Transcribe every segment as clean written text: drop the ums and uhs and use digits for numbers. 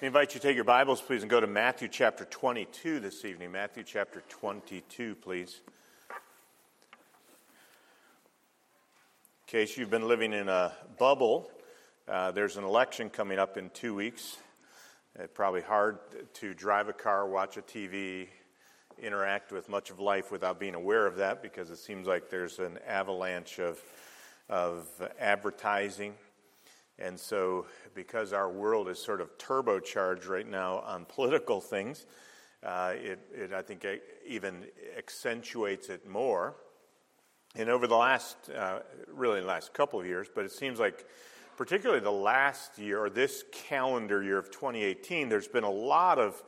I invite you to take your Bibles, please, and go to Matthew chapter 22 this evening. Matthew chapter 22, please. In case you've been living in a bubble, there's an election coming up in 2 weeks. It's probably hard to drive a car, watch a TV, interact with much of life without being aware of that, because it seems like there's an avalanche of advertising. And so, because our world is sort of turbocharged right now on political things, I think even accentuates it more. And over the last couple of years, but it seems like particularly the last year, or this calendar year of 2018, there's been a lot of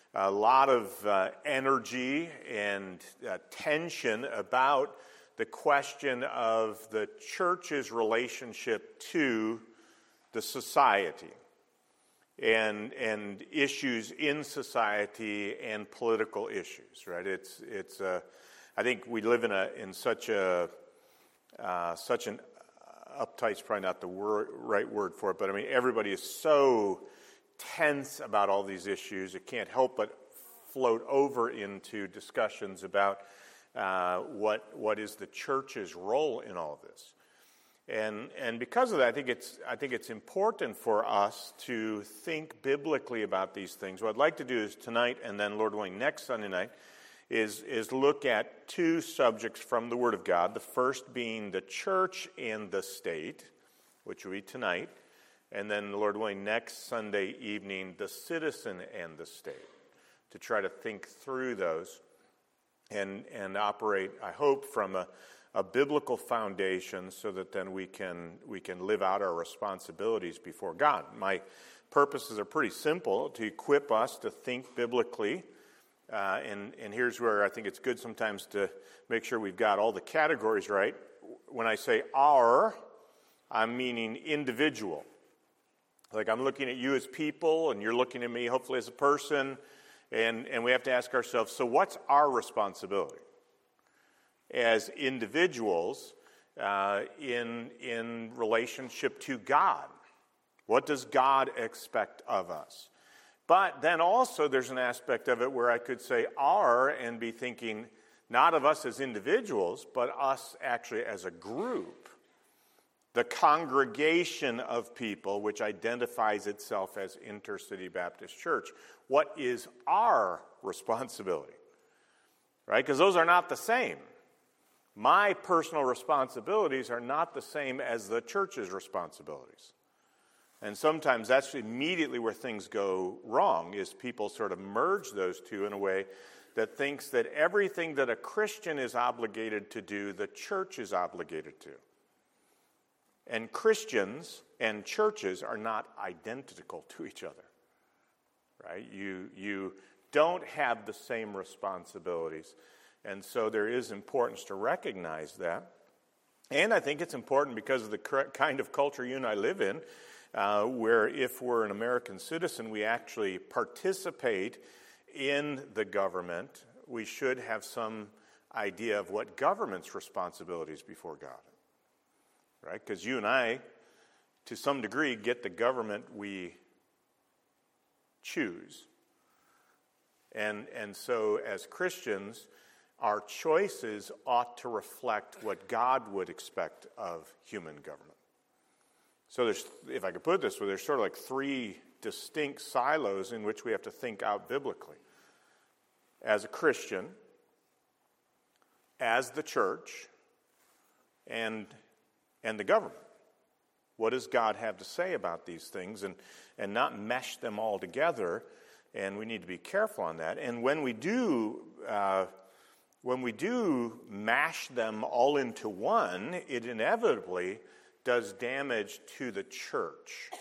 energy and tension about the question of the church's relationship to the society and issues in society and political issues, right? I think we live in such an uptight's probably not the right word for it, but I mean everybody is so tense about all these issues. It can't help but float over into discussions about what is the church's role in all of this. And because of that, I think it's important for us to think biblically about these things. What I'd like to do is tonight, and then Lord willing next Sunday night, is look at two subjects from the Word of God. The first being the church and the state, which will be tonight, and then Lord willing next Sunday evening, the citizen and the state, to try to think through those and operate, I hope, from a biblical foundation, so that then we can live out our responsibilities before God. My purposes are pretty simple: to equip us to think biblically, and here's where I think it's good sometimes to make sure we've got all the categories right. When I say our, I'm meaning individual. Like I'm looking at you as people, and you're looking at me hopefully as a person, and we have to ask ourselves, so what's our responsibility as individuals in relationship to God? What does God expect of us? But then also there's an aspect of it where I could say our and be thinking not of us as individuals, but us actually as a group. The congregation of people which identifies itself as Intercity Baptist Church. What is our responsibility? Right? Because those are not the same. My personal responsibilities are not the same as the church's responsibilities. And sometimes that's immediately where things go wrong, is people sort of merge those two in a way that thinks that everything that a Christian is obligated to do, the church is obligated to. And Christians and churches are not identical to each other. Right? You don't have the same responsibilities. And so there is importance to recognize that. And I think it's important because of the kind of culture you and I live in, where if we're an American citizen, we actually participate in the government. We should have some idea of what government's responsibilities before God. Right? Because you and I, to some degree, get the government we choose. And so as Christians, our choices ought to reflect what God would expect of human government. So there's, if I could put it this way, there's sort of like three distinct silos in which we have to think out biblically. As a Christian, as the church, and the government. What does God have to say about these things, and not mesh them all together? And we need to be careful on that. And when we do mash them all into one, it inevitably does damage to the church.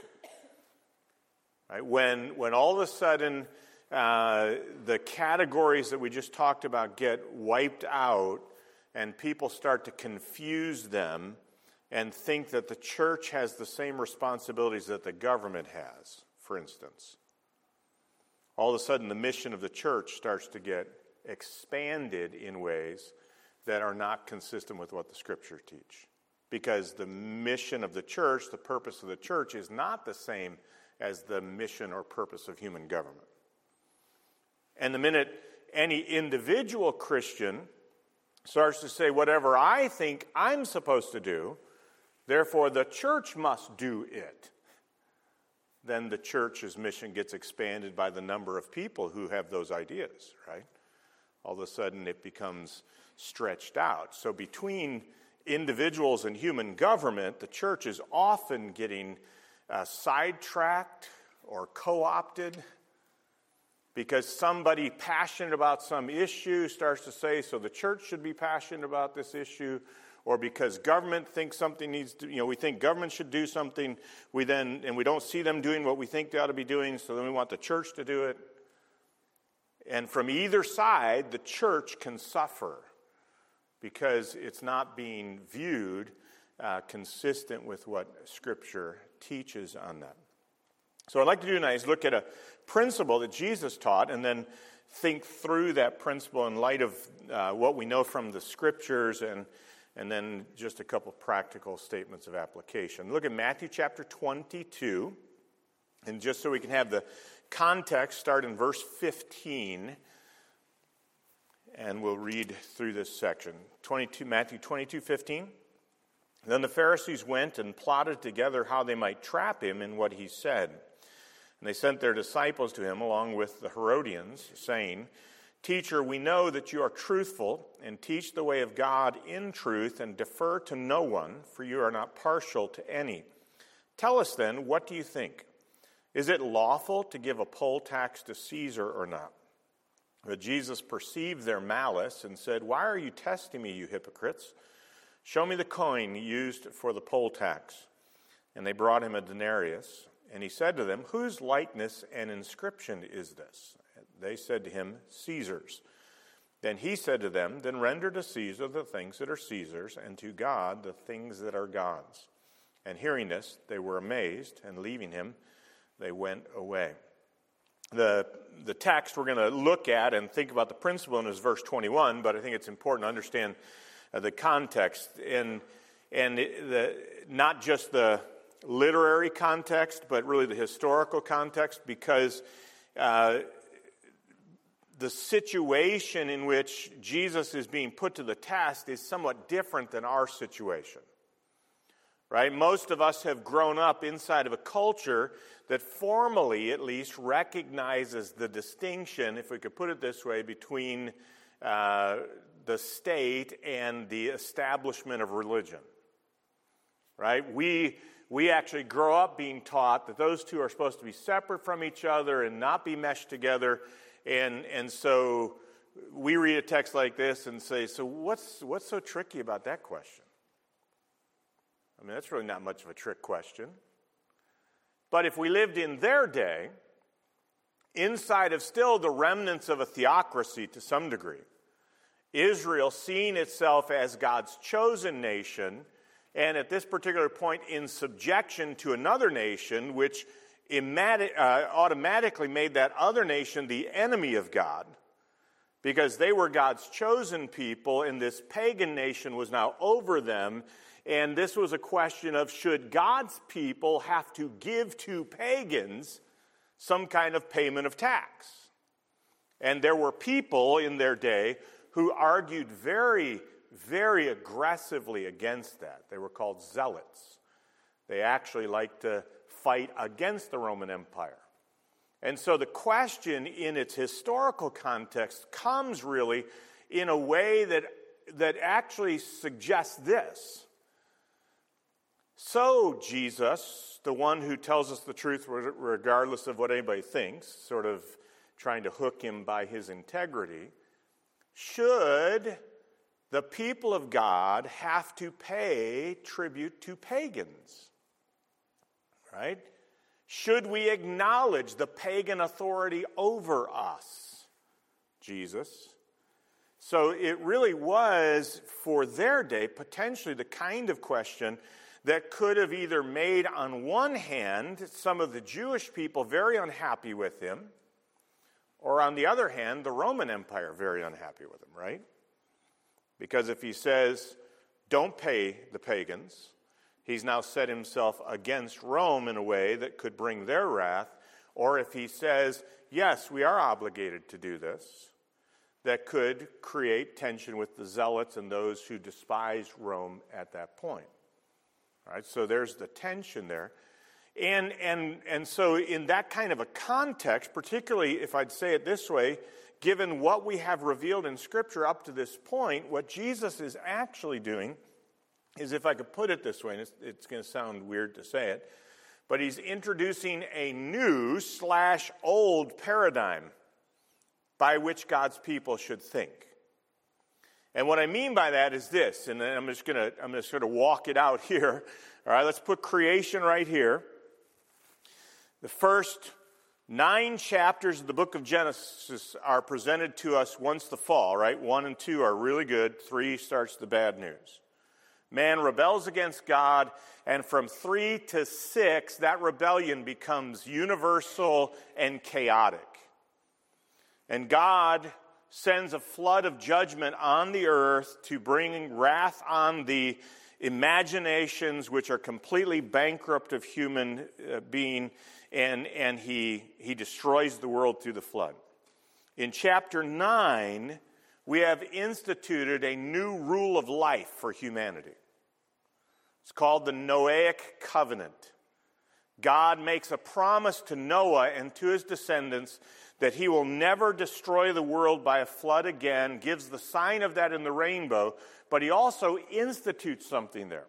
Right? When all of a sudden the categories that we just talked about get wiped out, and people start to confuse them and think that the church has the same responsibilities that the government has, for instance. All of a sudden, the mission of the church starts to get expanded in ways that are not consistent with what the Scriptures teach. Because the mission of the church, the purpose of the church, is not the same as the mission or purpose of human government. And the minute any individual Christian starts to say, whatever I think I'm supposed to do, therefore the church must do it, then the church's mission gets expanded by the number of people who have those ideas, right? All of a sudden it becomes stretched out. So between individuals and human government, the church is often getting sidetracked or co-opted because somebody passionate about some issue starts to say, so the church should be passionate about this issue, or because government thinks something needs to, we think government should do something, we don't see them doing what we think they ought to be doing, so then we want the church to do it. And from either side, the church can suffer because it's not being viewed consistent with what Scripture teaches on that. So what I'd like to do tonight is look at a principle that Jesus taught and then think through that principle in light of what we know from the Scriptures and then just a couple practical statements of application. Look at Matthew chapter 22, and just so we can have the context, start in verse 15, and we'll read through this section. Matthew 22:15. Then the Pharisees went and plotted together how they might trap him in what he said. And they sent their disciples to him along with the Herodians, saying, Teacher, we know that you are truthful and teach the way of God in truth and defer to no one, for you are not partial to any. Tell us then, what do you think? Is it lawful to give a poll tax to Caesar or not? But Jesus perceived their malice and said, Why are you testing me, you hypocrites? Show me the coin used for the poll tax. And they brought him a denarius. And he said to them, Whose likeness and inscription is this? They said to him, Caesar's. Then he said to them, Then render to Caesar the things that are Caesar's, and to God the things that are God's. And hearing this, they were amazed, and leaving him, they went away. The text we're going to look at and think about the principle in is verse 21, but I think it's important to understand the context, and not just the literary context, but really the historical context, because the situation in which Jesus is being put to the test is somewhat different than our situation. Right? Most of us have grown up inside of a culture that formally, at least, recognizes the distinction, if we could put it this way, between the state and the establishment of religion. Right? We actually grow up being taught that those two are supposed to be separate from each other and not be meshed together. And so we read a text like this and say, so what's so tricky about that question? I mean, that's really not much of a trick question. But if we lived in their day, inside of still the remnants of a theocracy to some degree, Israel seeing itself as God's chosen nation, and at this particular point in subjection to another nation, which automatically made that other nation the enemy of God, because they were God's chosen people, and this pagan nation was now over them. And this was a question of, should God's people have to give to pagans some kind of payment of tax? And there were people in their day who argued very, very aggressively against that. They were called zealots. They actually liked to fight against the Roman Empire. And so the question in its historical context comes really in a way that actually suggests this. So Jesus, the one who tells us the truth regardless of what anybody thinks, sort of trying to hook him by his integrity, should the people of God have to pay tribute to pagans? Right? Should we acknowledge the pagan authority over us? Jesus. So it really was, for their day, potentially the kind of question that could have either made, on one hand, some of the Jewish people very unhappy with him, or on the other hand, the Roman Empire very unhappy with him, right? Because if he says, don't pay the pagans, He's now set himself against Rome in a way that could bring their wrath. Or if he says, yes, we are obligated to do this, that could create tension with the zealots and those who despised Rome at that point. All right, so there's the tension there. And so in that kind of a context, particularly if I'd say it this way, given what we have revealed in Scripture up to this point, what Jesus is actually doing is, if I could put it this way, and it's going to sound weird to say it, but he's introducing a new/old paradigm by which God's people should think. And what I mean by that is this, and then I'm just going to sort of walk it out here. All right, let's put creation right here. The first 9 chapters of the book of Genesis are presented to us once the fall, right? 1 and 2 are really good. 3 starts the bad news. Man rebels against God, and from 3 to 6, that rebellion becomes universal and chaotic. And God sends a flood of judgment on the earth to bring wrath on the imaginations which are completely bankrupt of human being, and he destroys the world through the flood. In chapter 9, we have instituted a new rule of life for humanity. It's called the Noahic Covenant. God makes a promise to Noah and to his descendants that he will never destroy the world by a flood again, gives the sign of that in the rainbow, but he also institutes something there.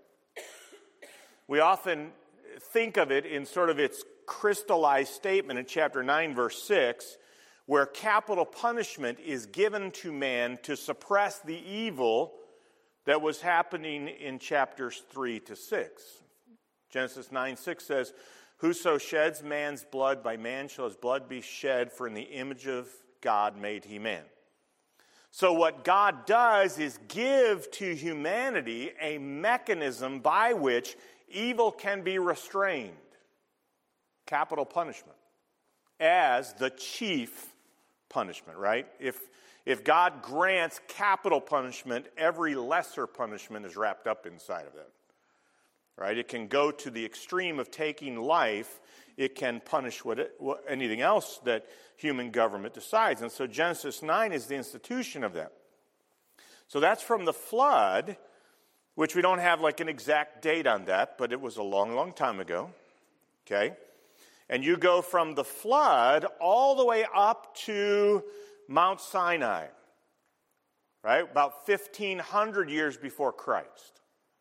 We often think of it in sort of its crystallized statement in chapter 9, verse 6, where capital punishment is given to man to suppress the evil that was happening in chapters 3 to 6. Genesis 9:6 says, "Whoso sheds man's blood, by man shall his blood be shed, for in the image of God made he man." So what God does is give to humanity a mechanism by which evil can be restrained. Capital punishment as the chief punishment, right? If God grants capital punishment, every lesser punishment is wrapped up inside of that. Right? It can go to the extreme of taking life. It can punish anything else that human government decides. And so Genesis 9 is the institution of that. So that's from the flood, which we don't have like an exact date on that, but it was a long, long time ago. Okay? And you go from the flood all the way up to Mount Sinai, right? About 1,500 years before Christ.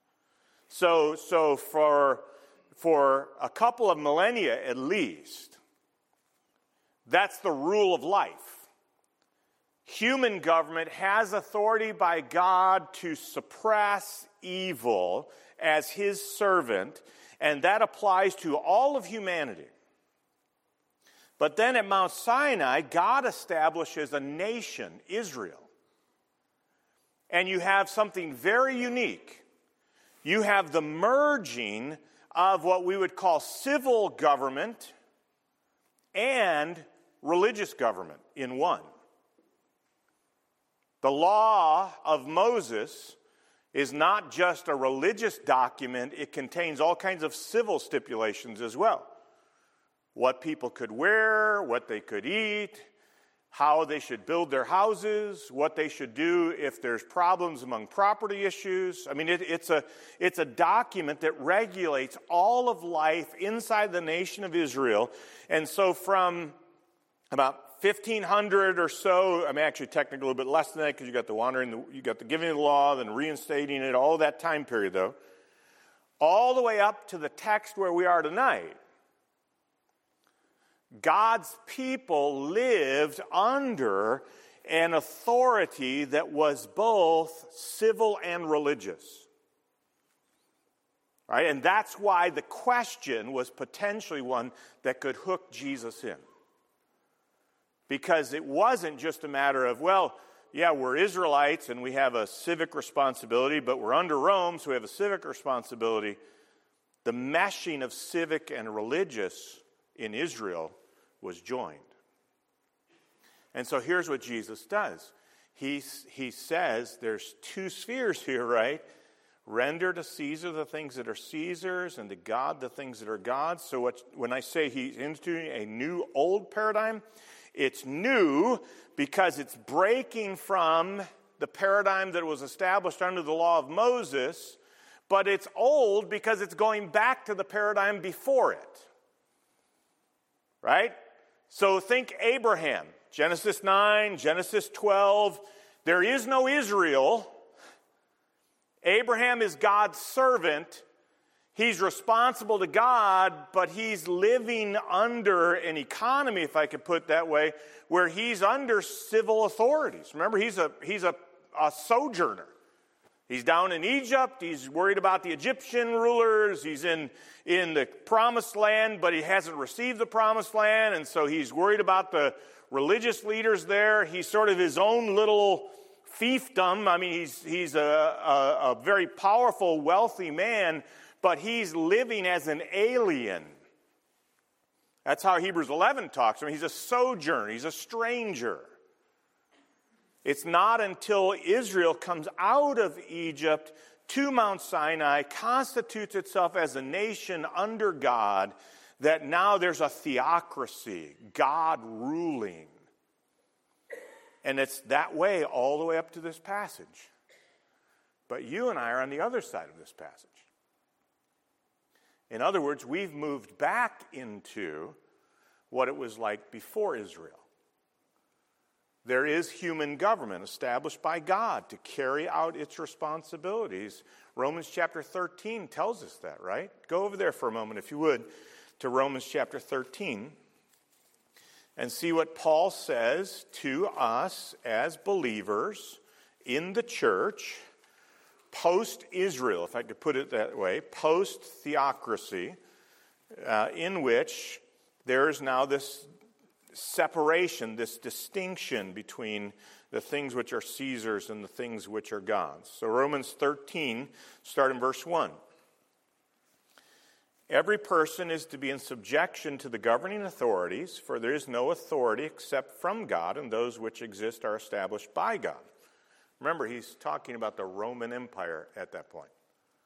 So for a couple of millennia at least, that's the rule of life. Human government has authority by God to suppress evil as his servant, and that applies to all of humanity. But then at Mount Sinai, God establishes a nation, Israel. And you have something very unique. You have the merging of what we would call civil government and religious government in one. The law of Moses is not just a religious document, it contains all kinds of civil stipulations as well. What people could wear, what they could eat, how they should build their houses, what they should do if there's problems among property issues. I mean, it's a document that regulates all of life inside the nation of Israel. And so from about 1,500 or so, I mean, actually technically a little bit less than that because you got the wandering, you got the giving of the law, then reinstating it, all that time period though, all the way up to the text where we are tonight. God's people lived under an authority that was both civil and religious. Right? And that's why the question was potentially one that could hook Jesus in. Because it wasn't just a matter of, well, yeah, we're Israelites and we have a civic responsibility, but we're under Rome, so we have a civic responsibility. The meshing of civic and religious in Israel was joined. And so here's what Jesus does. He says there's two spheres here, right? Render to Caesar the things that are Caesar's, and to God the things that are God's. So when I say he's instituting a new old paradigm, it's new because it's breaking from the paradigm that was established under the law of Moses, but it's old because it's going back to the paradigm before it. Right? So think Abraham. Genesis 9, Genesis 12. There is no Israel. Abraham is God's servant. He's responsible to God, but he's living under an economy, if I could put it that way, where he's under civil authorities. Remember, he's a sojourner. He's down in Egypt. He's worried about the Egyptian rulers. He's in the promised land, but he hasn't received the promised land, and so he's worried about the religious leaders there. He's sort of his own little fiefdom. I mean, he's a very powerful, wealthy man, but he's living as an alien. That's how Hebrews 11 talks. I mean, he's a sojourner. He's a stranger. It's not until Israel comes out of Egypt to Mount Sinai, constitutes itself as a nation under God, that now there's a theocracy, God ruling. And it's that way all the way up to this passage. But you and I are on the other side of this passage. In other words, we've moved back into what it was like before Israel. There is human government established by God to carry out its responsibilities. Romans chapter 13 tells us that, right? Go over there for a moment, if you would, to Romans chapter 13. And see what Paul says to us as believers in the church, post-Israel, if I could put it that way, post-theocracy, in which there is now this separation, this distinction between the things which are Caesar's and the things which are God's. So Romans 13, start in verse 1. Every person is to be in subjection to the governing authorities, for there is no authority except from God, and those which exist are established by God. Remember, he's talking about the Roman Empire at that point.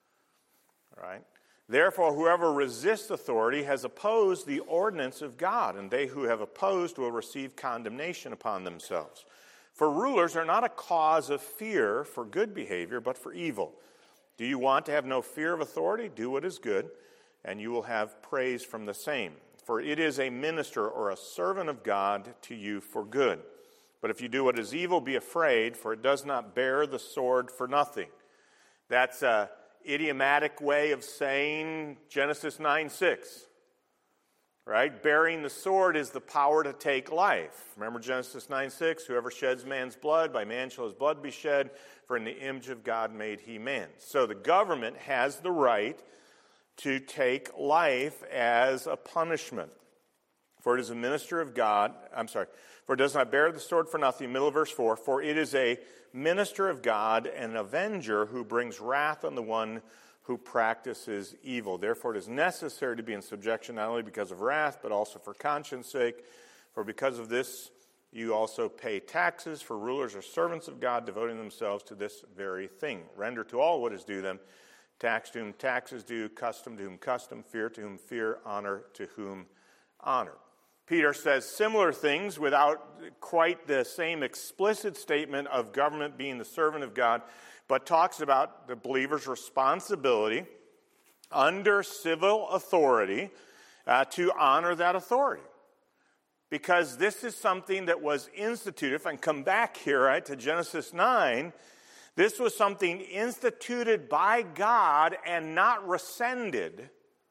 All right? Therefore, whoever resists authority has opposed the ordinance of God, and they who have opposed will receive condemnation upon themselves. For rulers are not a cause of fear for good behavior, but for evil. Do you want to have no fear of authority? Do what is good, and you will have praise from the same. For it is a minister or a servant of God to you for good. But if you do what is evil, be afraid, for it does not bear the sword for nothing. That's an idiomatic way of saying Genesis 9:6. Right? Bearing the sword is the power to take life. Remember Genesis 9:6, whoever sheds man's blood, by man shall his blood be shed, for in the image of God made he man. So the government has the right to take life as a punishment. For it is a minister of God, for it does not bear the sword for nothing, middle of verse 4, for it is a minister of God and an avenger who brings wrath on the one who practices evil. Therefore it is necessary to be in subjection not only because of wrath, but also for conscience sake. For because of this you also pay taxes, for rulers are servants of God, devoting themselves to this very thing. Render to all what is due them. Tax to whom tax is due, custom to whom custom, fear to whom fear, honor to whom honor. Peter says similar things without quite the same explicit statement of government being the servant of God, but talks about the believer's responsibility under civil authority to honor that authority. Because this is something that was instituted. If I can come back here, right, to Genesis 9, this was something instituted by God and not rescinded.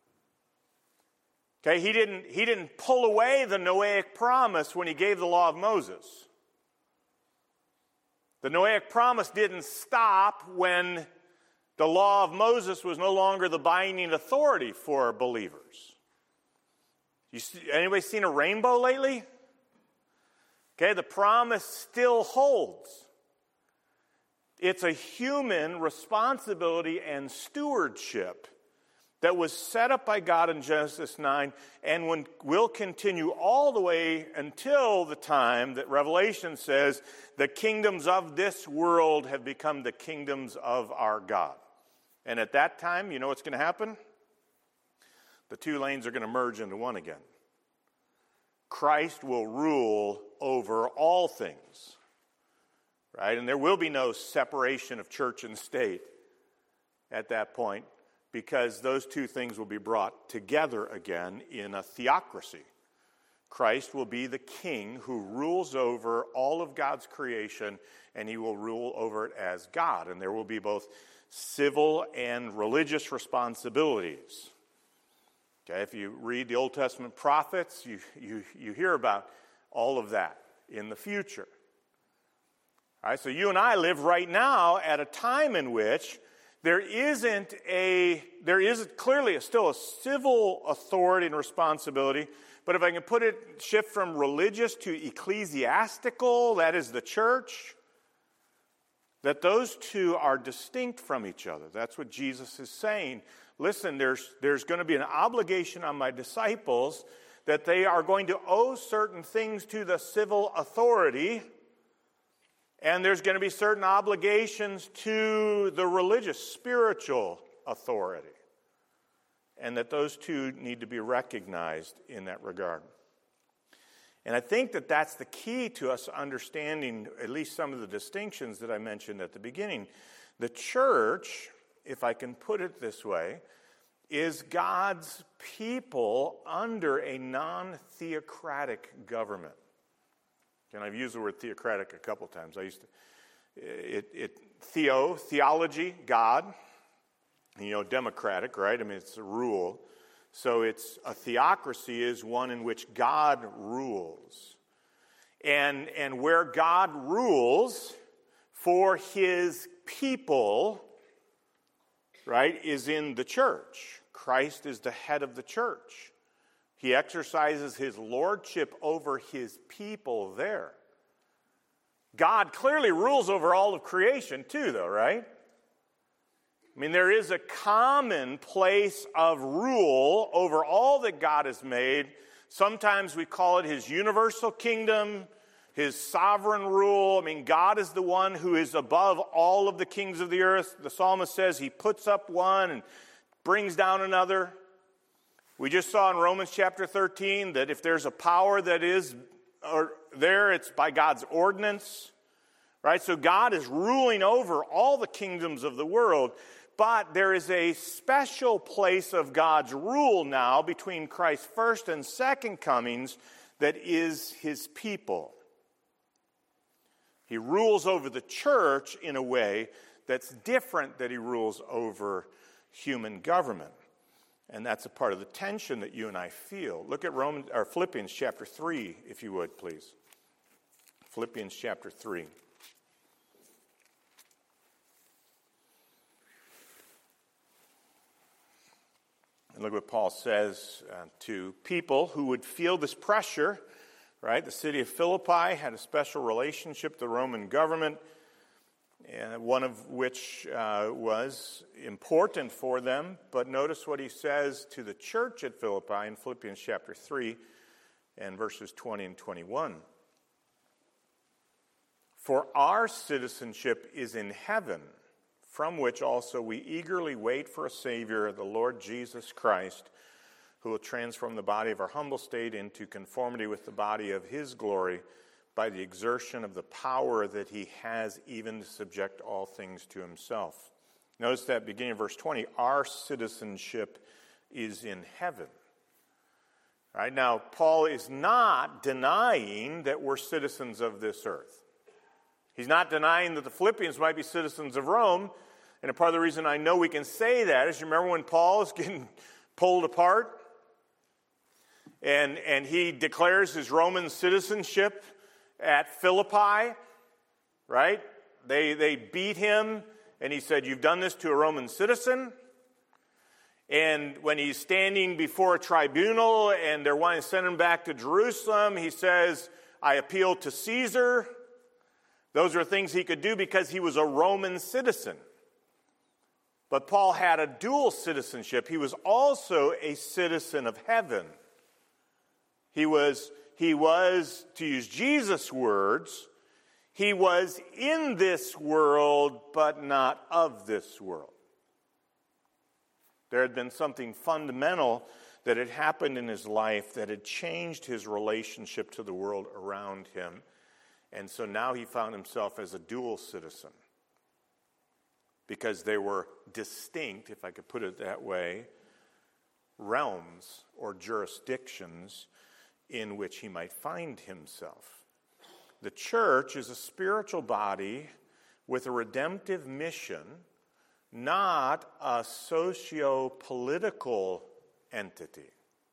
Okay, he didn't pull away the Noahic promise when he gave the law of Moses. The Noahic promise didn't stop when the law of Moses was no longer the binding authority for believers. Anybody seen a rainbow lately? Okay, the promise still holds. It's a human responsibility and stewardship that was set up by God in Genesis 9 and will continue all the way until the time that Revelation says the kingdoms of this world have become the kingdoms of our God. And at that time, you know what's going to happen? The two lanes are going to merge into one again. Christ will rule over all things, right? And there will be no separation of church and state at that point, because those two things will be brought together again in a theocracy. Christ will be the king who rules over all of God's creation, and he will rule over it as God. And there will be both civil and religious responsibilities. Okay, if you read the Old Testament prophets, you hear about all of that in the future. All right, so you and I live right now at a time in which there is clearly still a civil authority and responsibility, but if I can shift from religious to ecclesiastical, that is the church, that those two are distinct from each other. That's what Jesus is saying. Listen, there's going to be an obligation on my disciples that they are going to owe certain things to the civil authority, and there's going to be certain obligations to the religious, spiritual authority, and that those two need to be recognized in that regard. And I think that that's the key to us understanding at least some of the distinctions that I mentioned at the beginning. The church, if I can put it this way, is God's people under a non-theocratic government. And I've used the word theocratic a couple times. Theology, God, democratic, right? I mean, it's a rule. So it's a theocracy is one in which God rules. And where God rules for his people, right, is in the church. Christ is the head of the church. He exercises his lordship over his people there. God clearly rules over all of creation too, though, right? I mean, there is a common place of rule over all that God has made. Sometimes we call it his universal kingdom, his sovereign rule. I mean, God is the one who is above all of the kings of the earth. The psalmist says he puts up one and brings down another. We just saw in Romans chapter 13 that if there's a power that is there, it's by God's ordinance, right? So God is ruling over all the kingdoms of the world, but there is a special place of God's rule now between Christ's first and second comings that is his people. He rules over the church in a way that's different than he rules over human government. And that's a part of the tension that you and I feel. Look at Philippians chapter 3, if you would, please. Philippians chapter 3. And look what Paul says to people who would feel this pressure, right? The city of Philippi had a special relationship with the Roman government, one of which was important for them. But notice what he says to the church at Philippi in Philippians chapter 3 and verses 20 and 21. For our citizenship is in heaven, from which also we eagerly wait for a Savior, the Lord Jesus Christ, who will transform the body of our humble state into conformity with the body of his glory by the exertion of the power that he has even to subject all things to himself. Notice that beginning of verse 20, our citizenship is in heaven. All right, now, Paul is not denying that we're citizens of this earth. He's not denying that the Philippians might be citizens of Rome. And a part of the reason I know we can say that is, you remember when Paul is getting pulled apart? And he declares his Roman citizenship at Philippi, right? They beat him, and he said, you've done this to a Roman citizen. And when he's standing before a tribunal and they're wanting to send him back to Jerusalem, he says, I appeal to Caesar. Those are things he could do because he was a Roman citizen. But Paul had a dual citizenship. He was also a citizen of heaven. He was, to use Jesus' words, he was in this world, but not of this world. There had been something fundamental that had happened in his life that had changed his relationship to the world around him. And so now he found himself as a dual citizen, because they were distinct, if I could put it that way, realms or jurisdictions in which he might find himself. The church is a spiritual body with a redemptive mission, not a socio-political entity.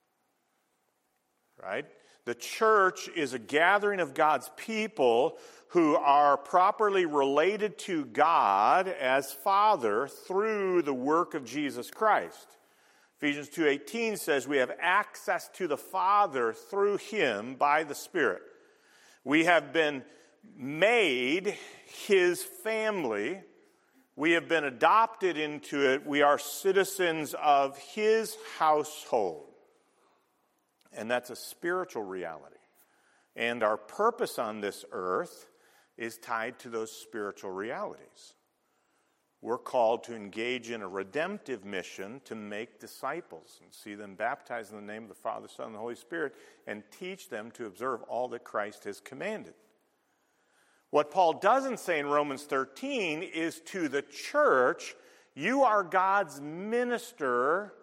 Right? The church is a gathering of God's people who are properly related to God as Father through the work of Jesus Christ. Ephesians 2:18 says we have access to the Father through Him by the Spirit. We have been made His family. We have been adopted into it. We are citizens of His household. And that's a spiritual reality. And our purpose on this earth is tied to those spiritual realities. We're called to engage in a redemptive mission to make disciples and see them baptized in the name of the Father, Son, and the Holy Spirit, and teach them to observe all that Christ has commanded. What Paul doesn't say in Romans 13 is to the church, you are God's minister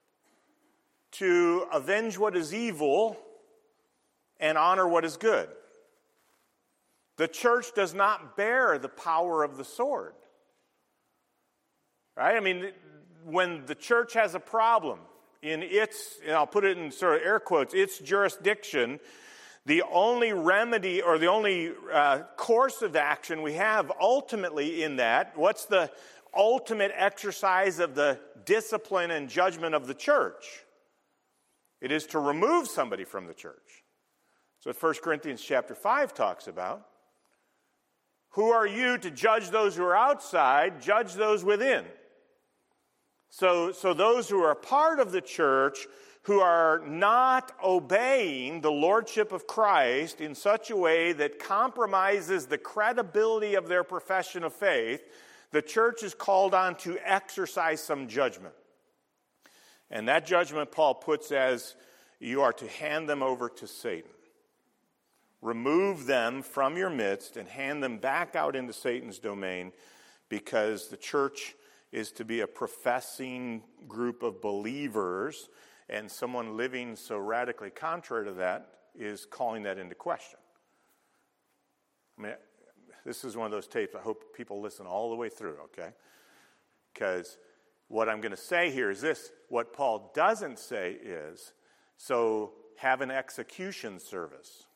to avenge what is evil and honor what is good. The church does not bear the power of the sword. Right? I mean, when the church has a problem in its, and I'll put it in sort of air quotes, its jurisdiction, the only remedy or the only course of action we have ultimately in that, what's the ultimate exercise of the discipline and judgment of the church? It is to remove somebody from the church. So 1 Corinthians chapter 5 talks about. Who are you to judge those who are outside? Judge those within. So those who are part of the church who are not obeying the lordship of Christ in such a way that compromises the credibility of their profession of faith, the church is called on to exercise some judgment. And that judgment Paul puts as you are to hand them over to Satan. Remove them from your midst and hand them back out into Satan's domain, because the church is to be a professing group of believers, and someone living so radically contrary to that is calling that into question. I mean, this is one of those tapes I hope people listen all the way through, okay? Because what I'm going to say here is this. What Paul doesn't say is, so have an execution service.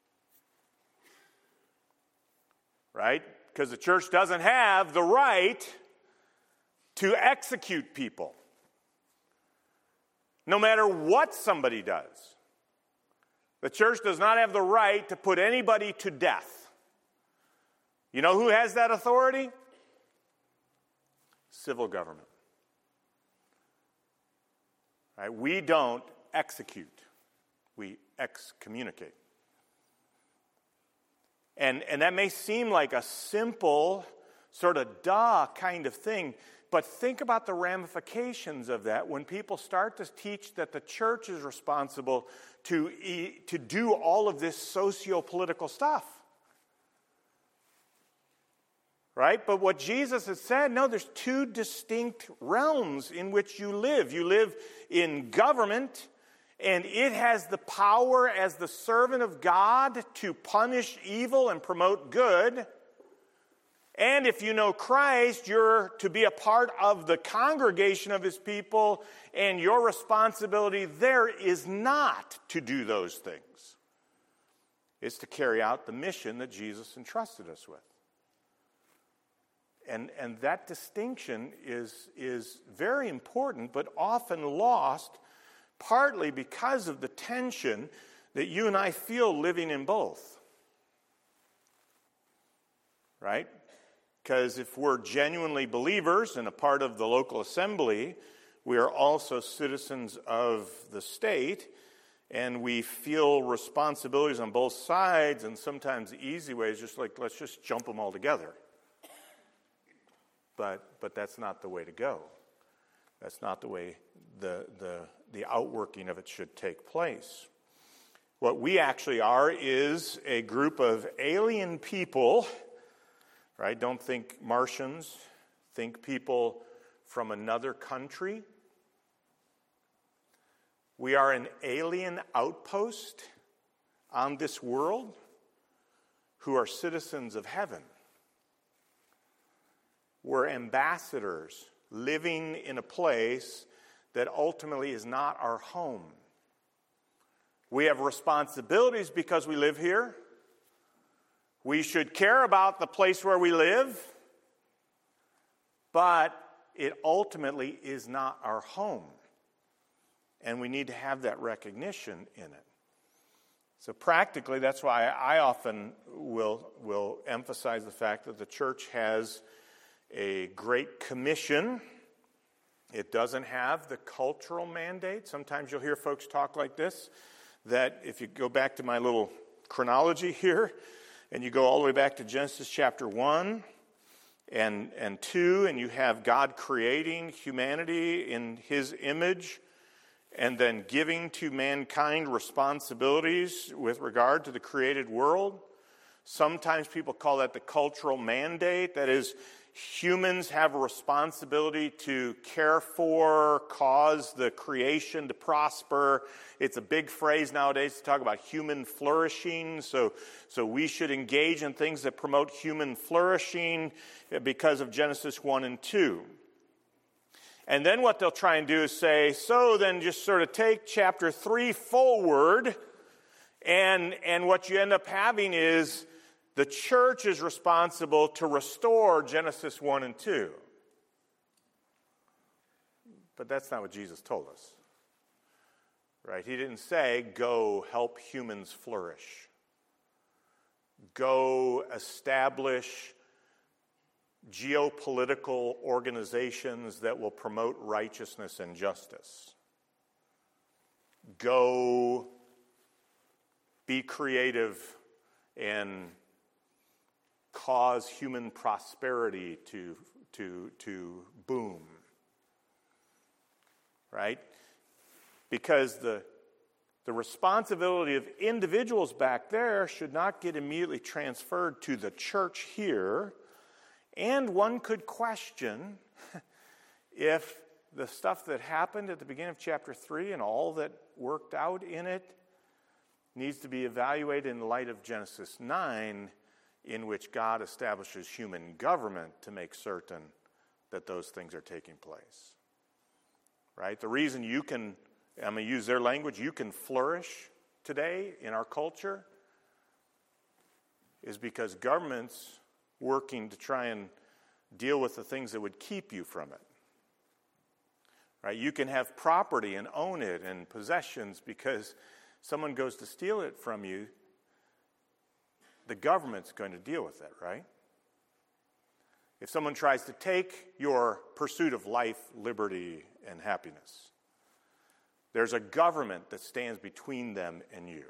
Right? Because the church doesn't have the right to execute people. No matter what somebody does. The church does not have the right to put anybody to death. You know who has that authority? Civil government. Right? We don't execute. We excommunicate. And that may seem like a simple, sort of duh kind of thing, but think about the ramifications of that when people start to teach that the church is responsible to do all of this socio-political stuff. Right? But what Jesus has said, no, there's two distinct realms in which you live. You live in government, and it has the power as the servant of God to punish evil and promote good. And if you know Christ, you're to be a part of the congregation of His people, and your responsibility there is not to do those things. It's to carry out the mission that Jesus entrusted us with. And that distinction is very important, but often lost, partly because of the tension that you and I feel living in both. Right? Because if we're genuinely believers and a part of the local assembly, we are also citizens of the state, and we feel responsibilities on both sides, and sometimes the easy way is just like, let's just jump them all together. But that's not the way to go. That's not the way the outworking of it should take place. What we actually are is a group of alien people, right? Don't think Martians. Think people from another country. We are an alien outpost on this world who are citizens of heaven. We're ambassadors living in a place that ultimately is not our home. We have responsibilities because we live here. We should care about the place where we live, but it ultimately is not our home. And we need to have that recognition in it. So practically, that's why I often will emphasize the fact that the church has a great commission. It doesn't have the cultural mandate. Sometimes you'll hear folks talk like this, that if you go back to my little chronology here, and you go all the way back to Genesis chapter 1 and 2, and you have God creating humanity in his image, and then giving to mankind responsibilities with regard to the created world. Sometimes people call that the cultural mandate. That is, humans have a responsibility to care for, cause the creation to prosper. It's a big phrase nowadays to talk about human flourishing. So we should engage in things that promote human flourishing because of Genesis 1 and 2. And then what they'll try and do is say, so then just sort of take chapter 3 forward, and what you end up having is the church is responsible to restore Genesis 1 and 2. But that's not what Jesus told us. Right? He didn't say, go help humans flourish. Go establish geopolitical organizations that will promote righteousness and justice. Go be creative and cause human prosperity to boom. Right? Because the responsibility of individuals back there should not get immediately transferred to the church here. And one could question if the stuff that happened at the beginning of chapter 3 and all that worked out in it needs to be evaluated in light of Genesis 9, in which God establishes human government to make certain that those things are taking place. Right? The reason you can, I'm going to use their language, you can flourish today in our culture is because governments working to try and deal with the things that would keep you from it. Right? You can have property and own it and possessions because someone goes to steal it from you, the government's going to deal with it, right? If someone tries to take your pursuit of life, liberty, and happiness, there's a government that stands between them and you.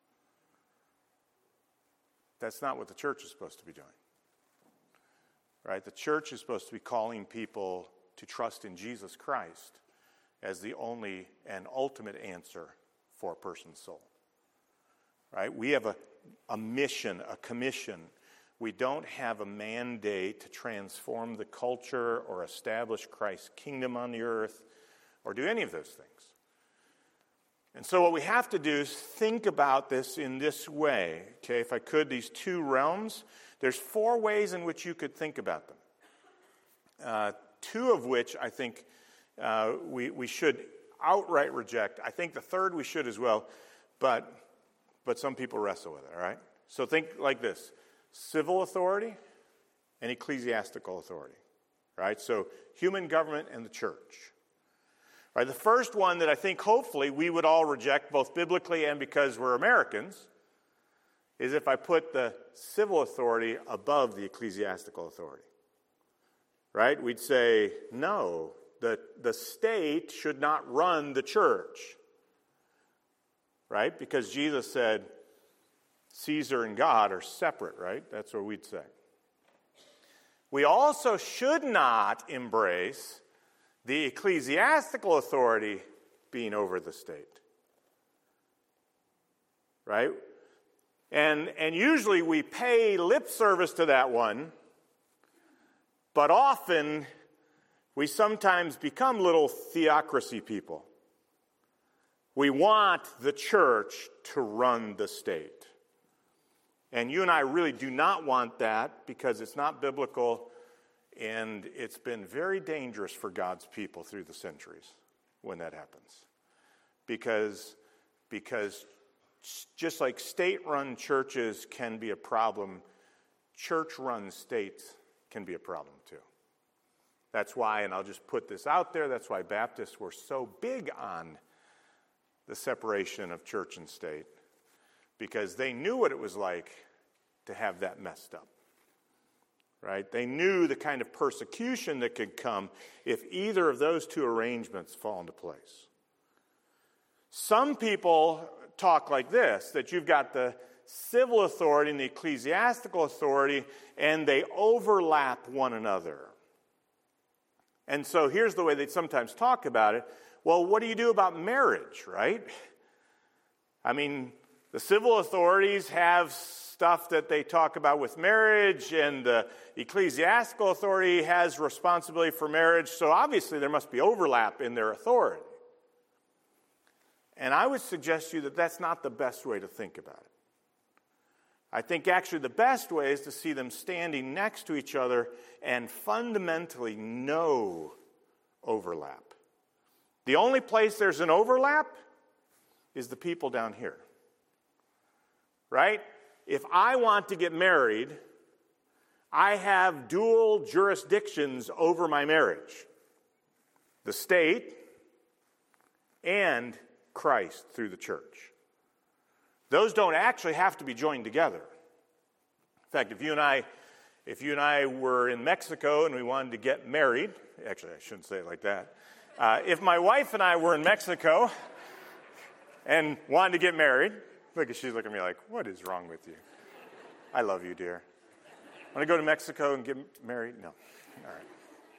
That's not what the church is supposed to be doing. Right? The church is supposed to be calling people to trust in Jesus Christ as the only and ultimate answer for a person's soul. Right? We have a mission, a commission. We don't have a mandate to transform the culture or establish Christ's kingdom on the earth or do any of those things. And so what we have to do is think about this in this way. Okay, if I could, these two realms. There's 4 ways in which you could think about them. 2 of which I think we should outright reject. I think the third we should as well, but some people wrestle with it, all right? So think like this: civil authority and ecclesiastical authority, right? So human government and the church. Right, the first one that I think hopefully we would all reject, both biblically and because we're Americans, is if I put the civil authority above the ecclesiastical authority. Right? We'd say, no, the state should not run the church. Right? Because Jesus said Caesar and God are separate, right? That's what we'd say. We also should not embrace the ecclesiastical authority being over the state. Right? And usually we pay lip service to that one, but often we sometimes become little theocracy people. We want the church to run the state. And you and I really do not want that because it's not biblical, and it's been very dangerous for God's people through the centuries when that happens. Because just like state-run churches can be a problem, church-run states can be a problem too. That's why, and I'll just put this out there, that's why Baptists were so big on the separation of church and state, because they knew what it was like to have that messed up. Right? They knew the kind of persecution that could come if either of those two arrangements fall into place. Some people talk like this, that you've got the civil authority and the ecclesiastical authority, and they overlap one another. And so here's the way they sometimes talk about it. Well, what do you do about marriage, right? I mean, the civil authorities have stuff that they talk about with marriage, and the ecclesiastical authority has responsibility for marriage, so obviously there must be overlap in their authority. And I would suggest to you that that's not the best way to think about it. I think actually the best way is to see them standing next to each other and fundamentally no overlap. The only place there's an overlap is the people down here. Right? If I want to get married, I have dual jurisdictions over my marriage. The state and Christ through the church. Those don't actually have to be joined together. In fact, if you and I were in Mexico and we wanted to get married, actually I shouldn't say it like that. If my wife and I were in Mexico and wanted to get married, look, she's looking at me like, what is wrong with you? I love you, dear. Want to go to Mexico and get married? No. All right.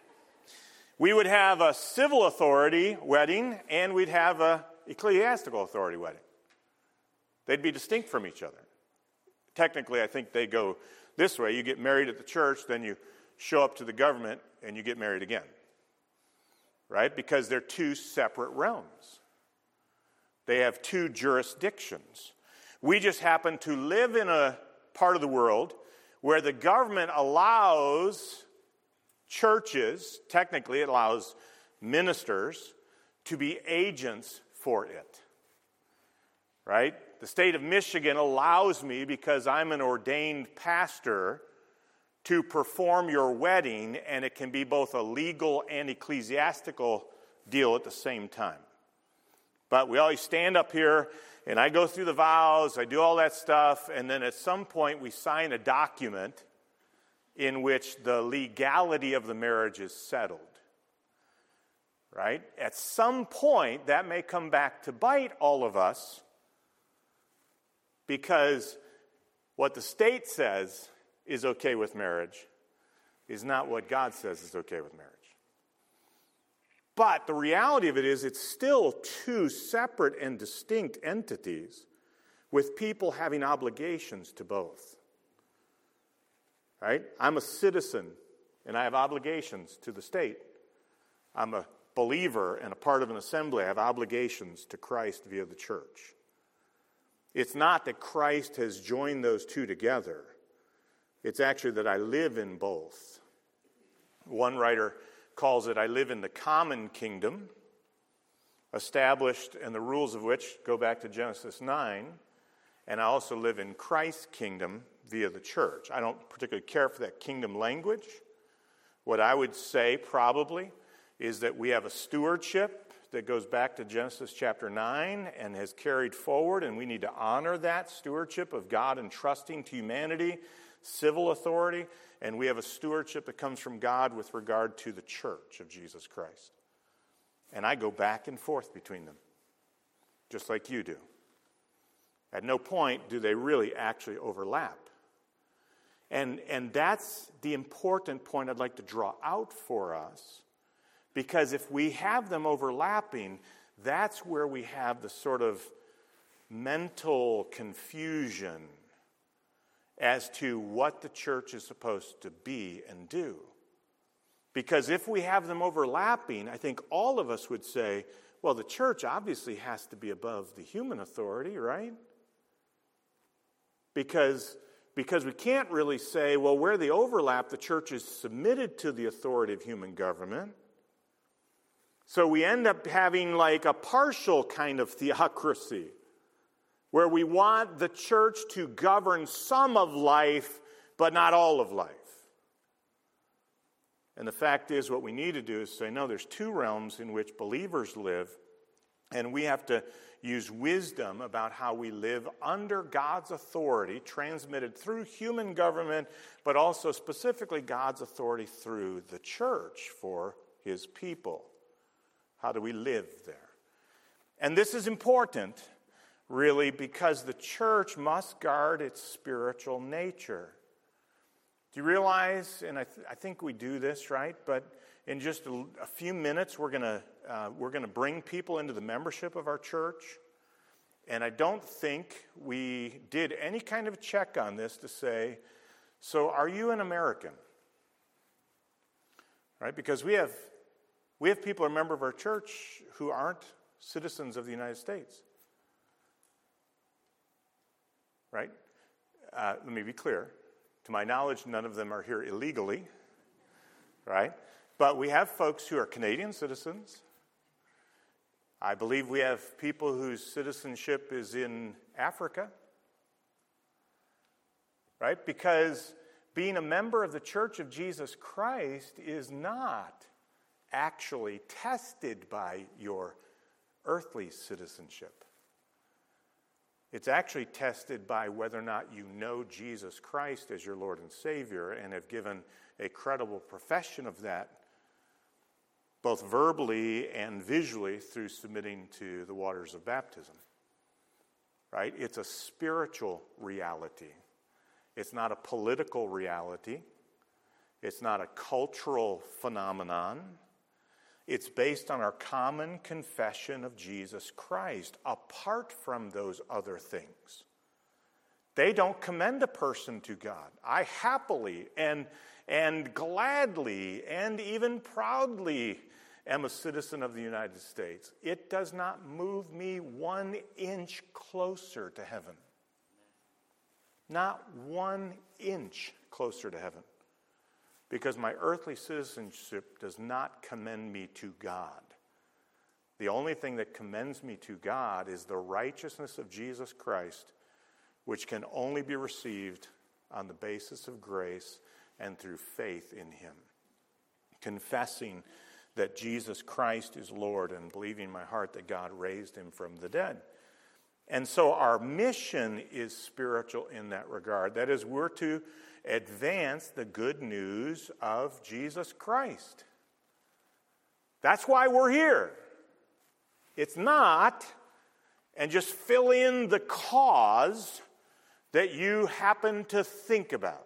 We would have a civil authority wedding and we'd have a ecclesiastical authority wedding. They'd be distinct from each other. Technically, I think they go this way. You get married at the church, then you show up to the government, and you get married again. Right? Because they're two separate realms. They have two jurisdictions. We just happen to live in a part of the world where the government allows churches, technically it allows ministers, to be agents for it. Right? The state of Michigan allows me, because I'm an ordained pastor, to perform your wedding, and it can be both a legal and ecclesiastical deal at the same time. But we always stand up here, and I go through the vows, I do all that stuff, and then at some point we sign a document in which the legality of the marriage is settled. Right? At some point, that may come back to bite all of us, because what the state says is okay with marriage is not what God says is okay with marriage. But the reality of it is it's still two separate and distinct entities with people having obligations to both. Right? I'm a citizen and I have obligations to the state. I'm a believer and a part of an assembly. I have obligations to Christ via the church. It's not that Christ has joined those two together. It's actually that I live in both. One writer calls it, I live in the common kingdom, established and the rules of which go back to Genesis 9, and I also live in Christ's kingdom via the church. I don't particularly care for that kingdom language. What I would say probably is that we have a stewardship that goes back to Genesis chapter 9 and has carried forward, and we need to honor that stewardship of God entrusting to humanity civil authority, and we have a stewardship that comes from God with regard to the church of Jesus Christ. And I go back and forth between them, just like you do. At no point do they really actually overlap. And that's the important point I'd like to draw out for us, Because if we have them overlapping, that's where we have the sort of mental confusion as to what the church is supposed to be and do. Because if we have them overlapping, I think all of us would say, well, the church obviously has to be above the human authority, right? Because we can't really say, well, where they overlap, the church is submitted to the authority of human government. So we end up having like a partial kind of theocracy, where we want the church to govern some of life, but not all of life. And the fact is, what we need to do is say, no, there's two realms in which believers live, and we have to use wisdom about how we live under God's authority, transmitted through human government, but also specifically God's authority through the church for his people. How do we live there? And this is important, really, because the church must guard its spiritual nature. Do you realize, and I think we do this, right? But in just a few minutes, we're going to bring people into the membership of our church. And I don't think we did any kind of check on this to say, so are you an American? Right? Because we have people who are a member of our church who aren't citizens of the United States. Right? Let me be clear. To my knowledge, none of them are here illegally. Right? But we have folks who are Canadian citizens. I believe we have people whose citizenship is in Africa. Right? Because being a member of the Church of Jesus Christ is not actually tested by your earthly citizenship. It's actually tested by whether or not you know Jesus Christ as your Lord and Savior and have given a credible profession of that, both verbally and visually through submitting to the waters of baptism. Right? It's a spiritual reality. It's not a political reality. It's not a cultural phenomenon. It's based on our common confession of Jesus Christ, apart from those other things. They don't commend a person to God. I happily and gladly and even proudly am a citizen of the United States. It does not move me 1 inch closer to heaven. Not 1 inch closer to heaven. Because my earthly citizenship does not commend me to God. The only thing that commends me to God is the righteousness of Jesus Christ, which can only be received on the basis of grace and through faith in him. Confessing that Jesus Christ is Lord and believing in my heart that God raised him from the dead. And so our mission is spiritual in that regard. That is, we're to advance the good news of Jesus Christ. That's why we're here. It's not, and just fill in the cause that you happen to think about.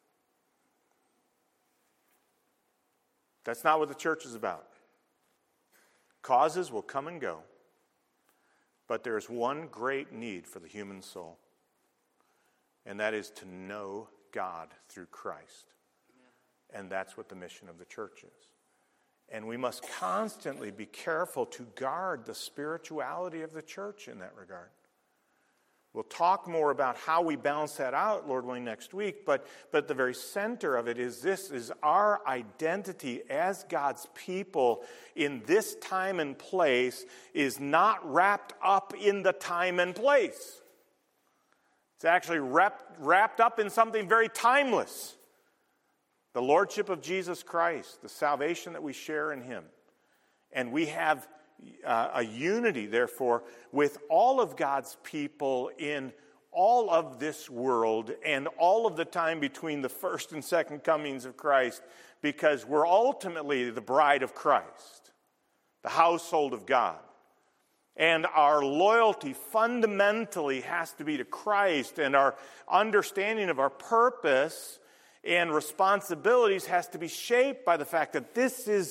That's not what the church is about. Causes will come and go. But there's one great need for the human soul, and that is to know God through Christ. And that's what the mission of the church is. And we must constantly be careful to guard the spirituality of the church in that regard. We'll talk more about how we balance that out, Lord willing, next week. But the very center of it is this, is our identity as God's people in this time and place is not wrapped up in the time and place. It's actually wrapped up in something very timeless. The Lordship of Jesus Christ, the salvation that we share in him. And we have a unity, therefore, with all of God's people in all of this world and all of the time between the first and second comings of Christ, because we're ultimately the bride of Christ, the household of God. And our loyalty fundamentally has to be to Christ, and our understanding of our purpose and responsibilities has to be shaped by the fact that this is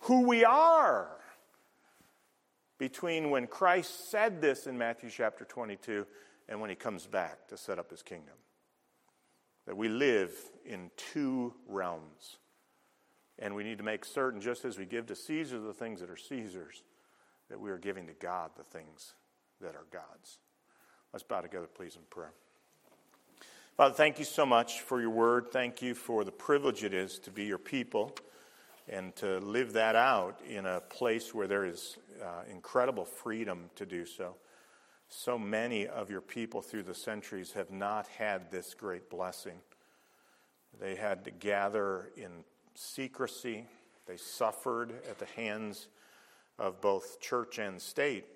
who we are between when Christ said this in Matthew chapter 22 and when he comes back to set up his kingdom. That we live in two realms. And we need to make certain, just as we give to Caesar the things that are Caesar's, that we are giving to God the things that are God's. Let's bow together, please, in prayer. Father, thank you so much for your word. Thank you for the privilege it is to be your people and to live that out in a place where there is incredible freedom to do so. So many of your people through the centuries have not had this great blessing. They had to gather in secrecy. They suffered at the hands of both church and state.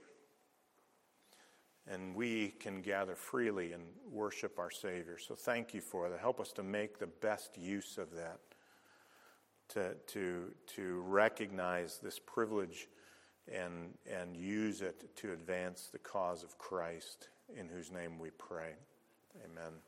And we can gather freely and worship our Savior. So thank you for that. Help us to make the best use of that, to recognize this privilege and use it to advance the cause of Christ, in whose name we pray. Amen.